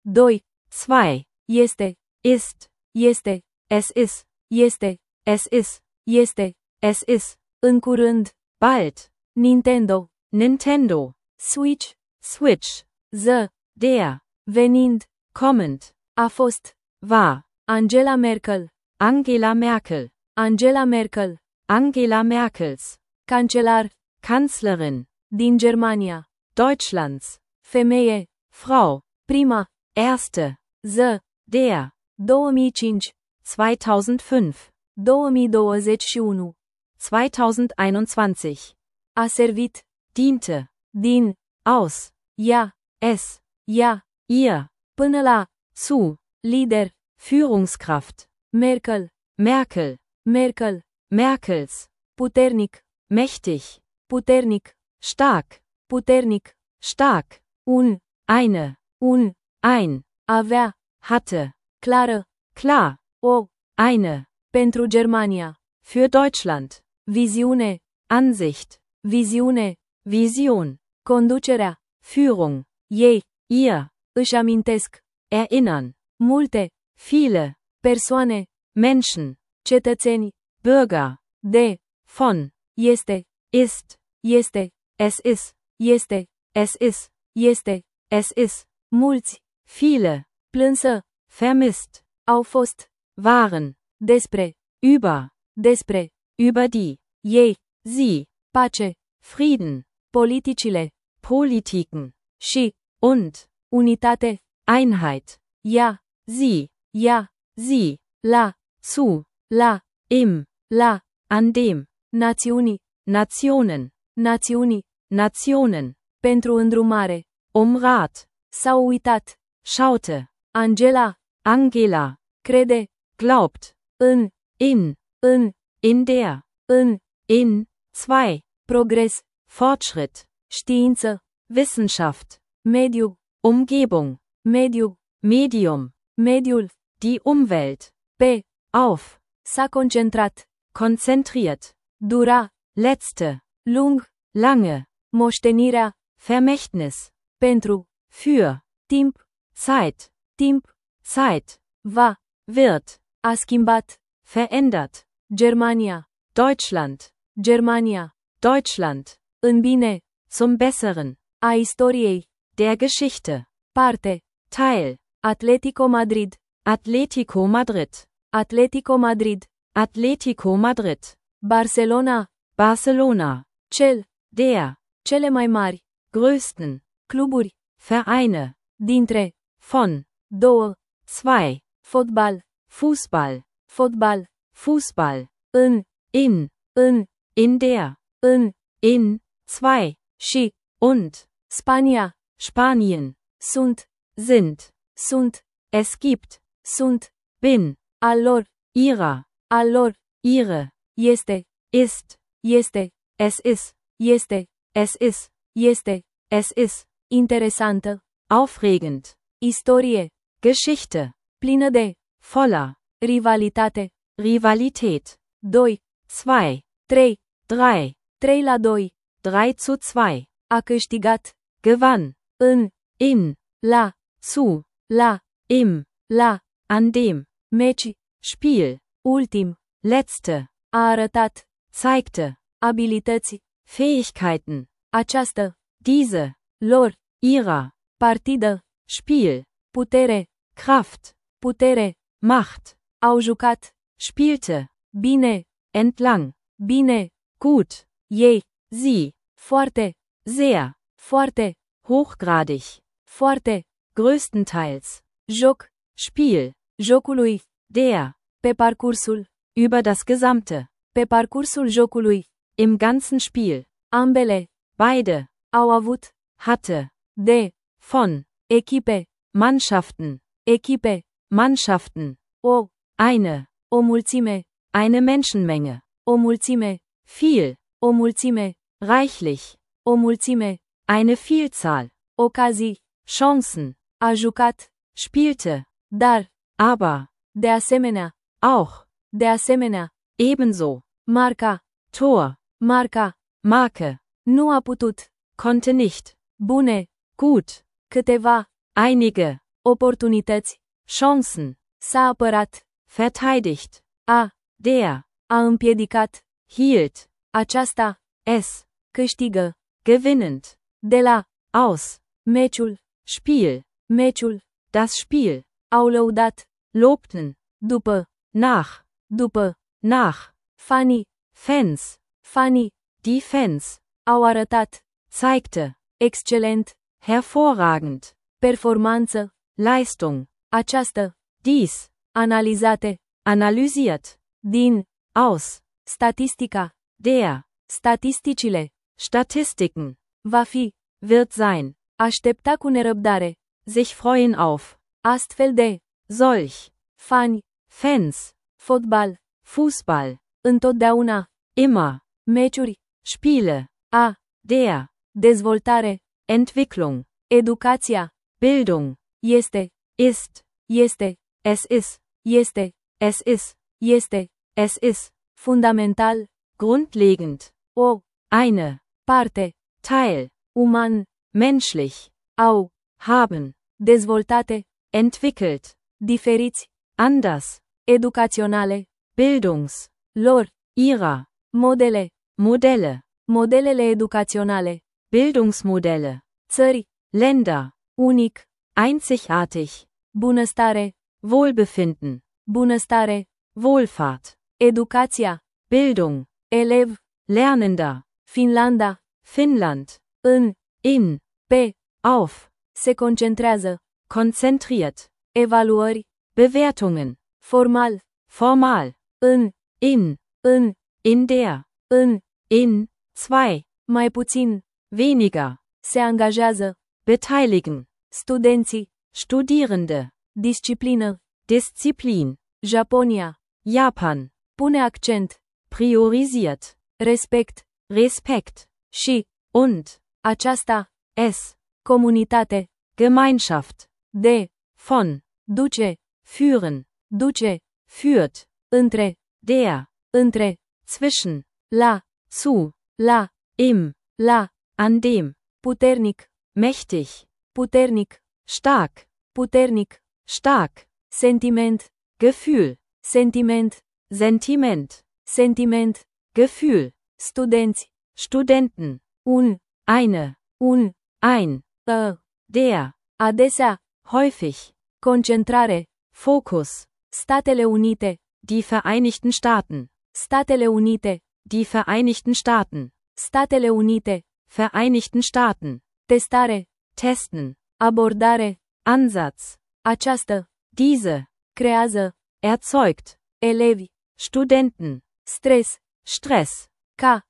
2. 2. Este. Ist. Este. Es ist. Este. Es ist. Este. Es ist. În curând. Bald. Nintendo. Nintendo. Switch. Switch. Der. Venind. Kommend. A fost. War. Angela Merkel. Angela Merkel. Angela Merkel. Angela Merkels. Cancelar. Kanzlerin. Din Germania. Deutschlands. Femeie. Frau. Prima. Erste. Der. 2005. 2005. 2021. 2021. A servit. Diente. Din. Aus. Ea. Es. Ea. Ihr. Până la. Zu. Lider. Führungskraft. Merkel. Merkel. Merkel. Merkels. Puternic. Mächtig. Puternic. Stark. Puternic. Stark. Eine. Ein. Avea. Hatte. Clară. Klar. O. Eine. Pentru Germania. Für Deutschland. Viziune. Ansicht. Viziune. Vision. Conducerea. Führung. Ei. Ihr. Își amintesc. Erinnern. Multe. Viele. Persoane. Menschen. Cetățeni. Bürger. De. Von. Este. Ist. Este. Es ist. Este. Es ist. Este. Es ist. Mulți. Viele. Plânsă. Vermisst. Au fost. Waren. Despre. Über. Despre. Über die. Ei. Sie. Pace. Frieden. Politicile. Politiken. Și. Und. Unitate. Einheit. Ea. Sie. Ea. Sie. La. Zu. La. Im. La. An dem. Națiunii. Nationen. Națiunii. Nationen. Pentru îndrumare. Rat. S-au uitat. Schaute. Angela. Angela. Crede. Glaubt. În. In. In der. In. 2. Progres. Fortschritt. Știință. Wissenschaft. Mediu. Umgebung. Mediu. Medium. Mediul. Die Umwelt. Pe. Auf. S-a concentrat. Konzentriert. Dura. Letzte. Lung. Lange. Moștenirea. Vermächtnis. Pentru. Für. Timp. Zeit. Timp. Zeit. Va. Wird. A schimbat. Verändert. Germania. Deutschland. Germania. Deutschland. În bine. Zum Besseren. A istoriei. Der Geschichte. Parte. Teil. Atletico Madrid. Atletico Madrid. Atletico Madrid. Atletico Madrid. Barcelona. Barcelona. Der. Cele mai mari. Größten. Cluburi. Vereine. Dintre. Von. 2. 2. Fotbal. Fußball. Fotbal. Fußball. În. In der. In. 2. Și. Und. Spania. Spanien. Sind. Es gibt. Bin. Al lor. Ihrer. Al lor. Ihre. Este. Ist. Este. Es ist. Este. Es ist. Este. Es ist. Interesantă. Aufregend. Istorie. Geschichte. Plină de. Voller. Rivalitate. Rivalität. 2. 2. 3. 3. 3-2. 3:2. A câștigat. Gewann. In. La. Zu. La. Im. La. An dem. Meci. Spiel. Ultim. Letzte. A arătat. Zeigte. Abilități. Fähigkeiten. Această. Diese. Lor. Ihrer. Partidă. Spiel. Putere. Kraft. Putere. Macht. Au jucat. Spielte. Bine. Entlang. Bine. Gut. Ei. Sie. Foarte. Sehr. Foarte. Hochgradig. Foarte. Größtenteils. Joc. Spiel. Jocului. Der. Pe parcursul. Über das Gesamte. Pe parcursul jocului. Im ganzen Spiel. Ambele. Beide. Au avut. Hatte. De. Von. Echipe. Mannschaften. Echipe. Mannschaften. O. Eine. O mulțime. Eine Menschenmenge. O mulțime. Viel. O mulțime. Reichlich. O mulțime. Eine Vielzahl. Ocazii. Chancen. A jucat. Spielte. Dar. Aber. De asemenea. Auch. De asemenea. Ebenso. Marca. Tor. Marca. Marke. Nu a putut. Konnte nicht. Bune. Gut. Câteva. Einige. Oportunități. Chancen. S-a apărat. Verteidigt. Der. A împiedicat. Hielt. Aceasta. Es. Câștigă. Gewinnend. De la. Aus. Meciul. Spiel. Meciul. Das Spiel. Au lăudat. Lobten. După. Nach. După. Nach. Fanii. Fans. Fanii. Die Fans. Au arătat. Zeigte. Excelent. Hervorragend. Performanță. Leistung. Această. Dies. Analizate. Analysiert. Din. Aus. Statistica. Der. Statisticile. Statistiken. Va fi. Wird sein. Aștepta cu nerăbdare. Sich freuen auf. Astfel de. Solch. Fani. Fans. Fotbal. Fußball. Întotdeauna. Immer. Meciuri. Spiele. Der. Dezvoltare. Entwicklung. Educația. Bildung. Este. Ist. Este. Es ist. Este. Es ist. Este. Es ist. Fundamental. Grundlegend. O. Eine. Parte. Teil. Uman. Menschlich. Au. Haben. Dezvoltate. Entwickelt. Diferiți. Anders. Educaționale. Bildungs. Lor. Ihrer. Modele. Modelle. Modelele educaționale. Bildungsmodelle. Țări. Länder. Unic. Einzigartig. Bunăstare. Wohlbefinden. Bunăstare. Wohlfahrt. Educația. Bildung. Elev. Lernender. Finlanda. Finnland. In. Pe. Auf. Se concentrează. Konzentriert. Evaluări. Bewertungen. Formal. Formal. In. In der. In. Zwei. Mai puțin. Weniger. Se angajează. Beteiligen. Studenții. Studierende. Disciplină. Disziplin. Japonia. Japan. Pune accent. Priorisiert. Respect. Respekt. Și. Und. Aceasta. Es. Comunitate. Gemeinschaft. De. Von. Duce. Führen. Duce. Führt. Între. Der. Între. Zwischen. La. Zu. La. Im. La. An dem. Puternic. Mächtig. Puternic. Stark. Puternic. Stark. Sentiment. Gefühl. Sentiment. Sentiment. Sentiment. Gefühl. Studenți. Studenten. Eine. Ein. Der. Adesea. Häufig. Concentrare. Fokus. Statele Unite. Die Vereinigten Staaten. Statele Unite. Die Vereinigten Staaten. Statele Unite. Vereinigten Staaten. Testare. Testen. Abordare. Ansatz. Această. Diese. Creează. Erzeugt. Elevi. Studenten. Stres. Stress. Ca.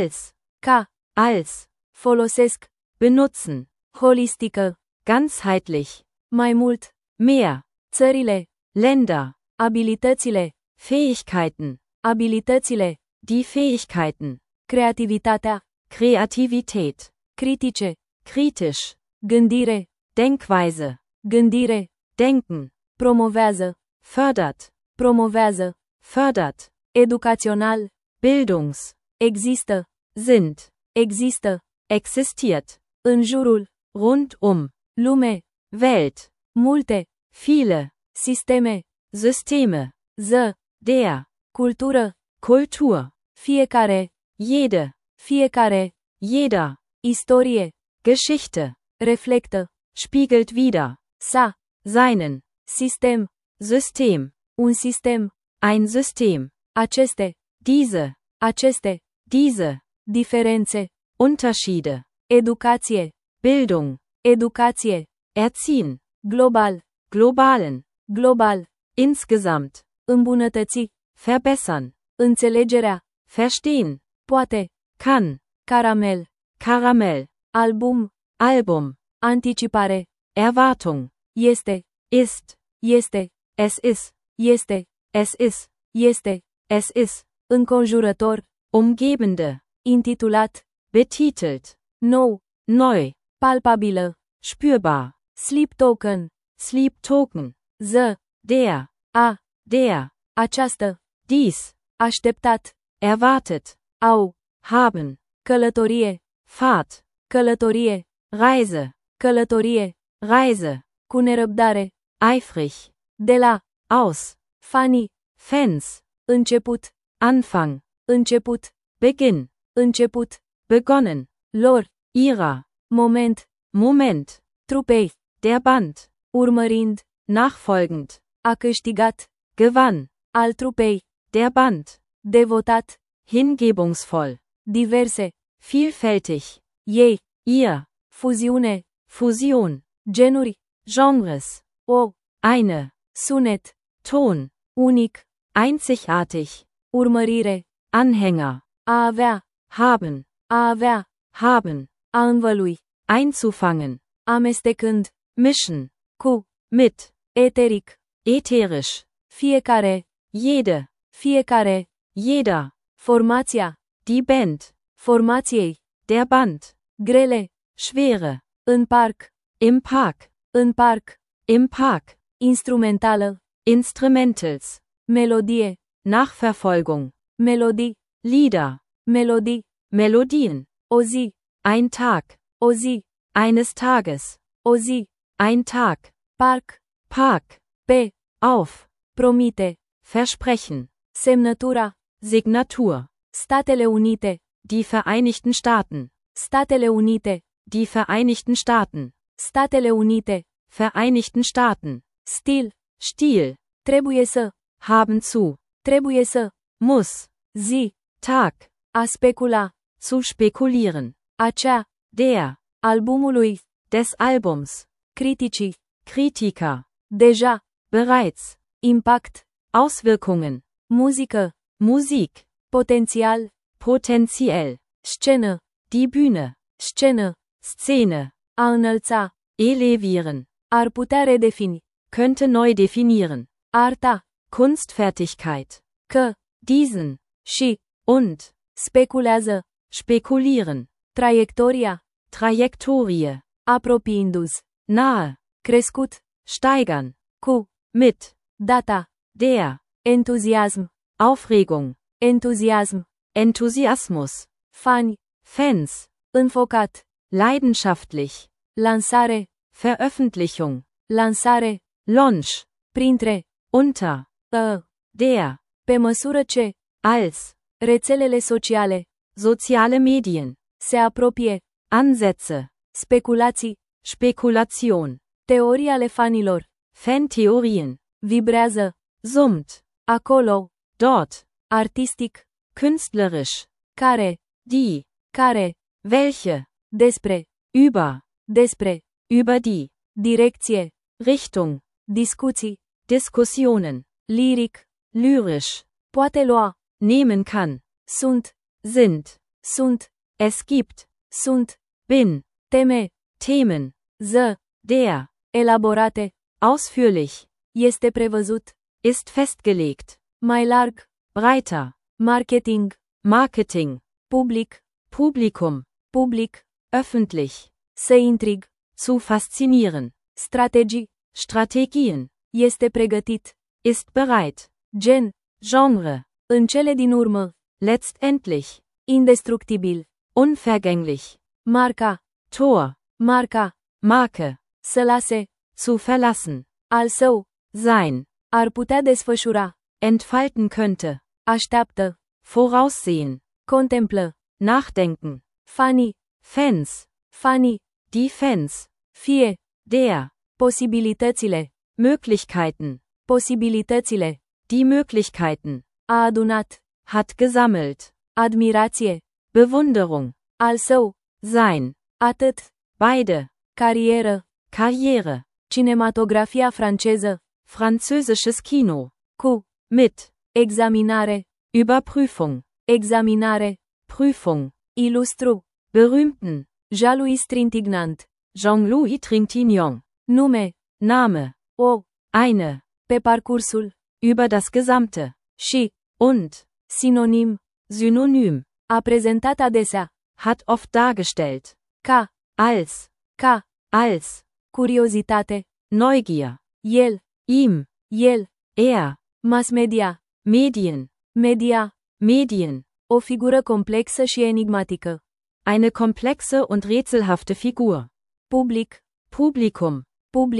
Als. Folosesc. Benutzen. Holistică. Ganzheitlich. Mai mult. Mehr. Țările. Länder. Abilitățile. Fähigkeiten. Abilitățile. Die Fähigkeiten. Creativitatea. Kreativität. Critice. Kritisch. Gândire. Denkweise. Gândire. Denken. Promovează. Fördert. Promovează. Fördert. Educațional. Bildungs. Există. Sind. Există. Existiert. În jurul. Rundum. Lume. Welt. Multe. Viele. Sisteme. Systeme. Der. Cultură. Kultur. Fiecare. Jede. Fiecare. Jeder. Istorie. Geschichte. Reflectă. Spiegelt wider. Seinen. Sistem. System. Un sistem. Ein System. Aceste. Aceste. Diese. Diferențe. Unterschiede. Educație. Bildung. Educație. Erziehen. Global. Globalen. Global. Insgesamt. Îmbunătăți. Verbessern. Înțelegerea. Verstehen. Poate. Kann. Caramel. Karamell. Album. Album. Anticipare. Erwartung. Este. Ist. Este. Es ist. Este. Es ist. Este. Es ist. Înconjurător. Umgebende. Intitulat. Betitelt. Nou. Neu. Palpabilă. Spürbar. Sleep token. Sleep Token. Der. Der. Această. Dies. Așteptat. Erwartet. Au. Haben. Călătorie. Fahrt. Călătorie. Reise. Călătorie. Reise. Cu nerăbdare. Eifrig. De la. Aus. Funny. Fans. Început. Anfang. Început. Beginn. Început. Begonnen. Lor. Ihrer. Moment. Moment. Trupei. Der Band. Urmărind. Nachfolgend. A câștigat. Gewann. Al trupei. Der Band. Devotat. Hingebungsvoll. Diverse. Vielfältig. Ei. Ihr. Fuziune. Fusion. Genuri. Genres. O. Eine. Sunet. Ton. Unic. Einzigartig. Urmărire. Anhänger. A avea. Haben. A avea. Haben. A învălui. Einzufangen. Amestecând. Mischen. Cu. Mit. Eteric. Ätherisch. Fiecare. Jede. Fiecare. Jeder. Formația. Die Band. Formației. Der Band. Grele. Schwere. În parc. Im Park. În parc. Im Park. Instrumentală. Instrumentals. Melodie. Nachverfolgung. Melodii. Lieder. Melodii. Melodien. O zi. Ein Tag. O zi. Eines Tages. O zi. Ein Tag. Parc. Park. Pe. Auf. Promite. Versprechen. Semnătura. Signatur. Statele Unite. Die Vereinigten Staaten. Statele Unite. Die Vereinigten Staaten. Statele Unite. Vereinigten Staaten. Stil. Stil. Trebuie să. Haben zu. Trebuie să. Muss. Zi. Tag. A specula. Zu spekulieren. Acea. Der. Albumului. Des Albums. Criticii. Kritiker. Deja. Bereits. Impact. Auswirkungen. Muzică. Musik. Potențial. Potenziell. Scenă. Die Bühne. Scenă. Szene. A înălța. Elevieren. Ar putea redefini. Könnte neu definieren. Arta. Kunstfertigkeit. Că. Diesen. Și. Und. Speculează. Spekulieren. Traiectoria. Trajektorie. Apropiindu-s. Nahe. Crescut. Steigern. Cu. Mit. Data. Der. Entuziasm. Aufregung. Entuziasm. Enthusiasmus. Fani. Fans. Înfocat. Leidenschaftlich. Lansare. Veröffentlichung. Lansare. Launch. Printre. Unter. Der. Pe măsură ce. Als. Rețelele sociale. Soziale Medien. Se apropie. Ansätze. Speculații. Spekulation. Teorii ale fanilor. Fantheorien. Vibrează. Summt. Acolo. Dort. Artistic. Künstlerisch. Care. Die. Care. Welche. Despre. Über. Despre. Über die. Direcție. Richtung. Discuții. Diskussionen. Liric. Lyrisch. Poate lua. Nehmen kann. Sunt. Sind. Sunt. Es gibt. Sunt. Bin. Teme. Themen. Ză. Der. Elaborate. Ausführlich. Este prevăzut. Ist festgelegt. Mai larg. Breiter. Marketing. Marketing. Public. Publikum. Public. Öffentlich. Să intrig. Zu faszinieren. Strategii. Strategien. Este pregătit. Ist bereit. Gen. Genre. În cele din urmă. Letztendlich. Indestructibil. Unvergänglich. Marca. Tor. Marca. Marke. Să lase. Zu verlassen. Al său. Sein. Ar putea desfășura. Entfalten könnte. Așteaptă. Voraussehen. Contemplă. Nachdenken. Fanii. Fans. Fanii. Die Fans. Fie. Der. Posibilitățile. Möglichkeiten. Posibilitățile. Die Möglichkeiten. A adunat. Hat gesammelt. Admirație. Bewunderung. Al său. Sein. Atât. Beide. Carieră. Karriere. Cinematografia franceză. Französisches Kino. Cu. Mit. Examinare. Überprüfung. Examinare. Prüfung. Ilustru. Berühmten. Jean-Louis Trintignant. Jean-Louis Trintignant. Nume. Name. O. Eine. Pe parcursul. Über das Gesamte. Și. Und. Sinonim. Synonym. A prezentat adesea. Hat oft dargestellt. Ca. Als. Ca. Als. Curiozitate. Neugier. El. Ihm. El. Er. Mass media. Medien. Media. Medien. O figură complexă și enigmatică. Eine komplexe und rätselhafte Figur. Public. Publikum. Public.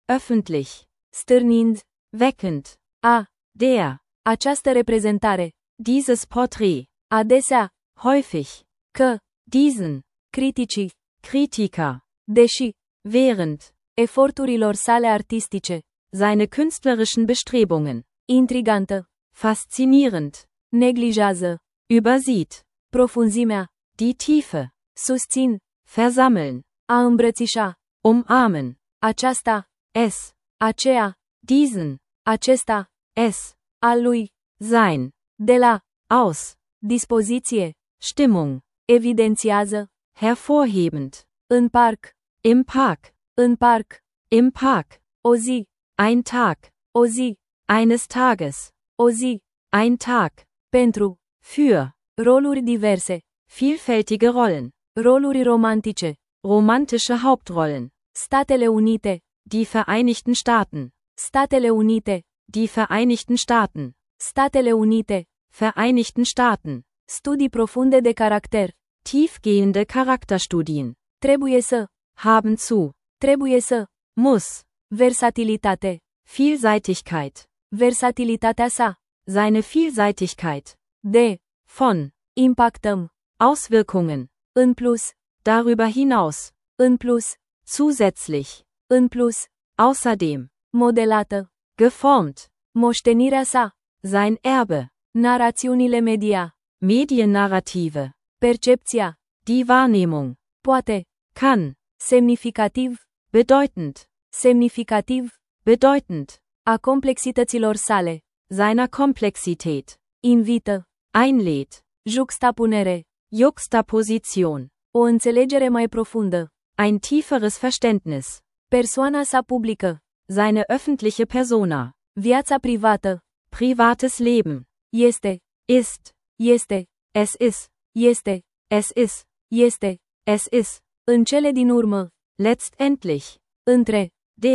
öffentlich, stârnind, weckend, a, der, această reprezentare, dieses Porträt, adesea, häufig, că, diesen, criticii, Kritiker, deși, während, eforturilor sale artistice, seine künstlerischen Bestrebungen, intrigantă, faszinierend, neglijează, übersieht, profunzimea, die Tiefe, susțin, versammeln, a îmbrățișa, umarmen, aceasta, es, aceea, diesen, acesta, es, al lui, sein, de la, aus, dispoziție, Stimmung, evidențiază, hervorhebend, în parc, im Park, în parc, im Park, o zi, ein Tag, o zi, eines Tages, o zi, ein Tag, pentru, für, roluri diverse, vielfältige Rollen, roluri romantice, romantische Hauptrollen, Statele Unite, die Vereinigten Staaten, Statele Unite, die Vereinigten Staaten, Statele Unite, Vereinigten Staaten, studii profunde de caracter, tiefgehende Charakterstudien, trebuie să, haben zu, trebuie să, muss, versatilitate, Vielseitigkeit, versatilitatea sa, seine Vielseitigkeit, de, von, impactăm, Auswirkungen, în plus, darüber hinaus, în plus, zusätzlich, în plus, außerdem, modelată, geformt, moștenirea sa, sein Erbe, narațiunile media, Mediennarrative, percepția, die Wahrnehmung, poate, kann, semnificativ, bedeutend, semnificativ, bedeutend, a complexităților sale, seiner Komplexität, invită, einlädt, juxtapunere, Juxtaposition, o înțelegere mai profundă, ein tieferes Verständnis, persoana sa publică, seine öffentliche Persona, viața privată, privates Leben, este, ist, este, es ist, este, es ist, este, es ist, în cele din urmă, letztendlich, între,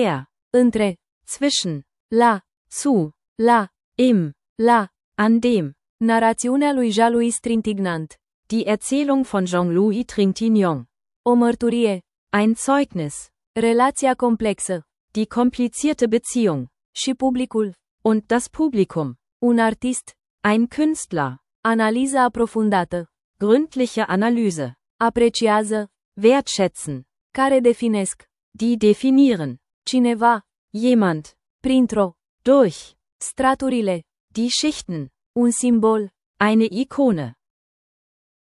der, zwischen, la, la, im, la, an dem, narațiunea lui Jean-Louis Trintignant, die Erzählung von Jean-Louis Trintignant, o mărturie, ein Zeugnis, relația complexă, die komplizierte Beziehung, și publicul, und das Publikum, un artist, ein Künstler, analiză aprofundată, gründliche Analyse, apreciază, wertschätzen, care definesc, die definieren, cineva, jemand, printr-o, durch, straturile, die Schichten, un simbol, eine Ikone,